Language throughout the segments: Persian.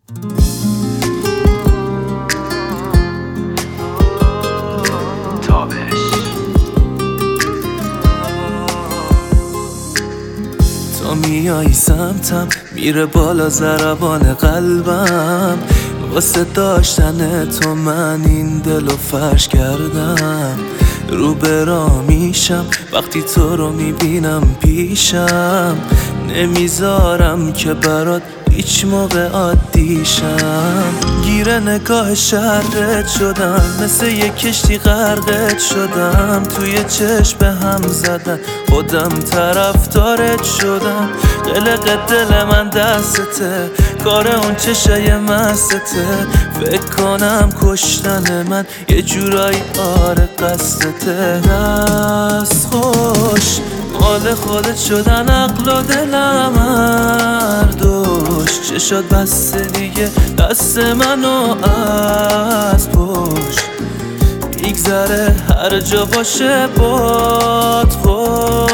تا میایی سمتم میره بالا ضربان قلبم، واسه داشتن تو من این دلو فرش کردم. رو برا میشم وقتی تو رو میبینم پیشم، نمیذارم که برات هیچ موقع عادیشم. گیر نگاه شرت شدم، مثل یک کشتی غرقت شدم. توی چشم به هم زدن خودم طرفدارت شدم. قلق دل من دستته، کار اون چشای مستته. فکر کنم کشتن من یه جورایی آره قصدته. دست خوش مال خودت شدن عقل و دلم هر دوش. چشات بسته دیگه دست منو از پشت. میگذره هر جا باشه باد خوش.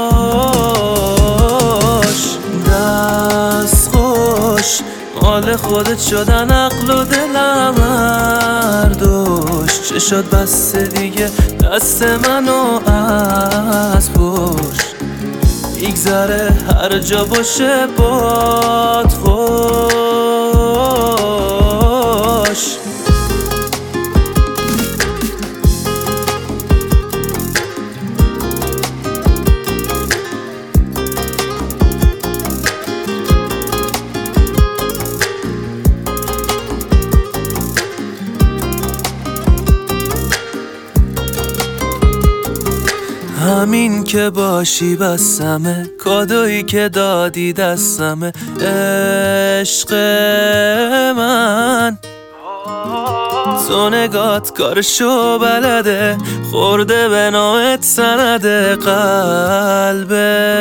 دست خوش مال خودت شدن عقل و دلم هر دوش. چشات بسته دیگه دست منو از پشت. میگذره هر جا باشه باد خوش. همین که باشی بسمه، کادویی که دادی دستمه. عشق من تو نگات کارشو بلده، خورده به نامت سنده. قلب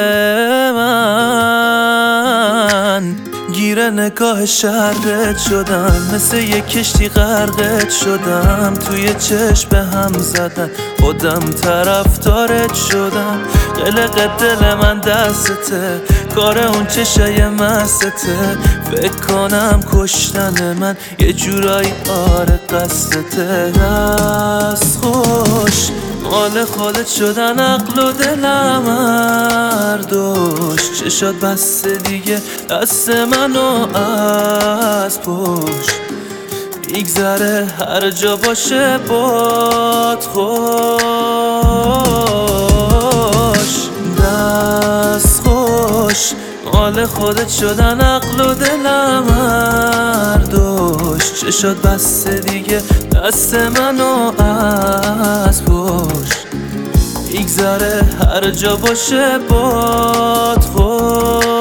من گیر نگاه شرت شدم، مثل یک کشتی غرقت شدم. توی چشم به هم زدن خودم طرفدارت شدم. قلق دل من دستته، کار اون چشای مستته. فکر کنم کشتن من یه جورایی آره قصدته. دست خوش مال خودت شدن عقل و دلم هر دوش. چشات بسته دیگه دست منو از پشت. میگذره هر جا باشه باد خوش. دست خوش مال خودت شدن عقل و دلم هر دوش. چشات بسته دیگه دست منو از پشت. میگذره هر جا باشه باد خوش.